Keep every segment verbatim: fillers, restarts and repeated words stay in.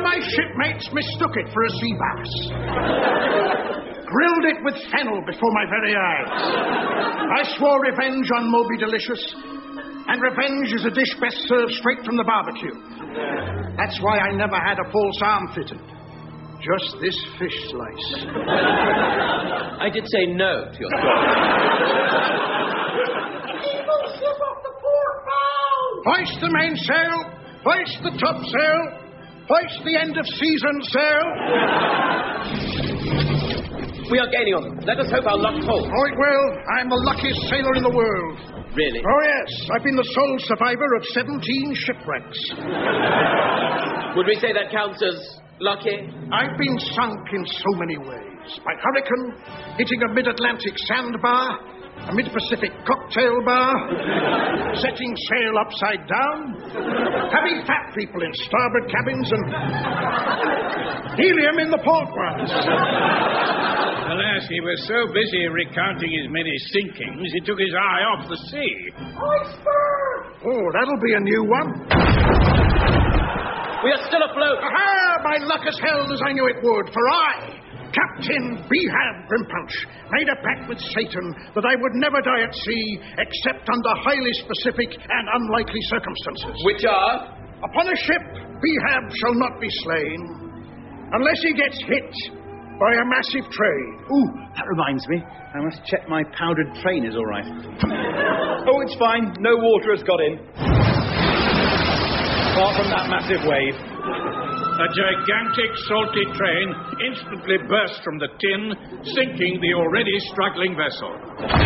my shipmates mistook it for a sea bass. Grilled it with fennel before my very eyes. I swore revenge on Moby Delicious, and revenge is a dish best served straight from the barbecue. That's why I never had a false arm fitted. Just this fish slice. I did say no to your story. People slip off the port bow! Hoist the mainsail! Hoist the topsail! Hoist the end of season sail! We are gaining on them. Let us hope our luck holds. Oh, it will. I'm the luckiest sailor in the world. Really? Oh, yes. I've been the sole survivor of seventeen shipwrecks. Would we say that counts as lucky? I've been sunk in so many ways. By hurricane, hitting a mid-Atlantic sandbar, a mid-Pacific cocktail bar, setting sail upside down, having fat people in starboard cabins, and helium in the port ones. Alas, he was so busy recounting his many sinkings, he took his eye off the sea. Iceberg! Oh, that'll be a new one. We are still afloat. Aha! My luck has held as I knew it would, for I, Captain Behab Grimpunch, made a pact with Satan that I would never die at sea except under highly specific and unlikely circumstances. Which are? Upon a ship, Behab shall not be slain unless he gets hit by a massive train. Ooh, that reminds me. I must check my powdered train is all right. Oh, it's fine. No water has got in. Apart from that massive wave. A gigantic salty train instantly burst from the tin, sinking the already struggling vessel.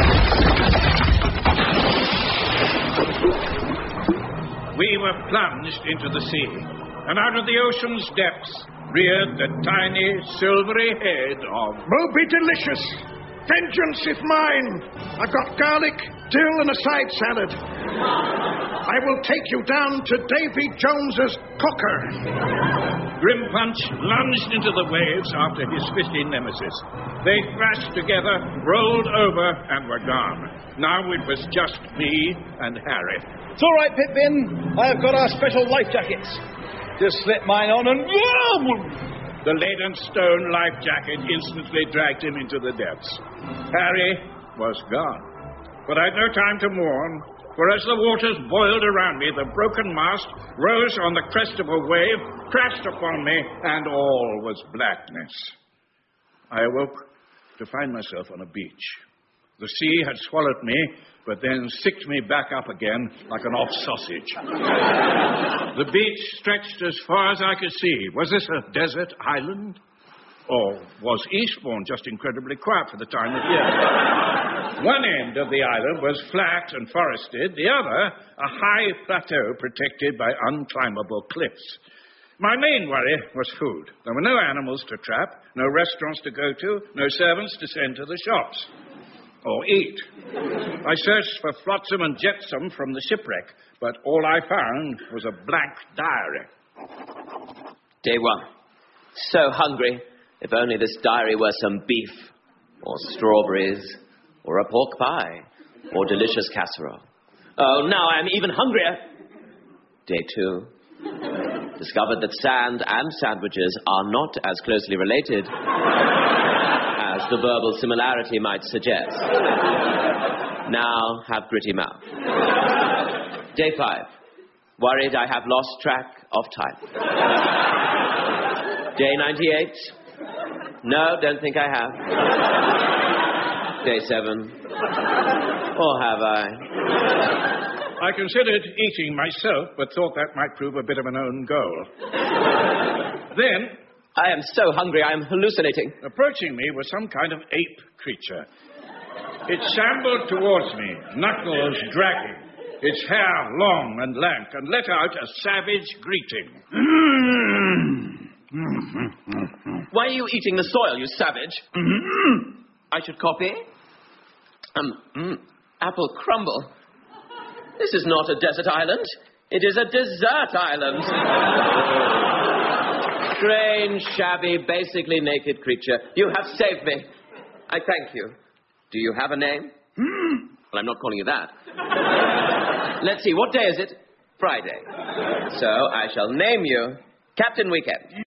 We were plunged into the sea, and out of the ocean's depths reared the tiny, silvery head of Moby Delicious. Vengeance is mine. I've got garlic, dill, and a side salad. I will take you down to Davy Jones's cooker. Grimpunch lunged into the waves after his fishy nemesis. They thrashed together, rolled over, and were gone. Now it was just me and Harry. It's all right, Pippin. I have got our special life jackets. Just slip mine on and... The leaden stone life jacket instantly dragged him into the depths. Harry was gone. But I had no time to mourn, for as the waters boiled around me, the broken mast rose on the crest of a wave, crashed upon me, and all was blackness. I awoke to find myself on a beach. The sea had swallowed me, but then sicked me back up again like an off sausage. The beach stretched as far as I could see. Was this a desert island? Or was Eastbourne just incredibly quiet for the time of year? One end of the island was flat and forested, the other a high plateau protected by unclimbable cliffs. My main worry was food. There were no animals to trap, no restaurants to go to, no servants to send to the shops. Or eat. I searched for flotsam and jetsam from the shipwreck, but all I found was a blank diary. Day one. So hungry. If only this diary were some beef, or strawberries, or a pork pie, or delicious casserole. Oh, now I am even hungrier. Day two. Discovered that sand and sandwiches are not as closely related as the verbal similarity might suggest. Now have gritty mouth. Day five. Worried I have lost track of time. Day ninety-eight. No, don't think I have. Day seven. Or have I? I considered eating myself, but thought that might prove a bit of an own goal. Then... I am so hungry, I am hallucinating. Approaching me was some kind of ape creature. It shambled towards me, knuckles dragging, its hair long and lank, and let out a savage greeting. Why are you eating the soil, you savage? I should copy? Um, mm, apple crumble. This is not a desert island. It is a dessert island. Strange, shabby, basically naked creature. You have saved me. I thank you. Do you have a name? Well, I'm not calling you that. Let's see, what day is it? Friday. So I shall name you Captain Weekend.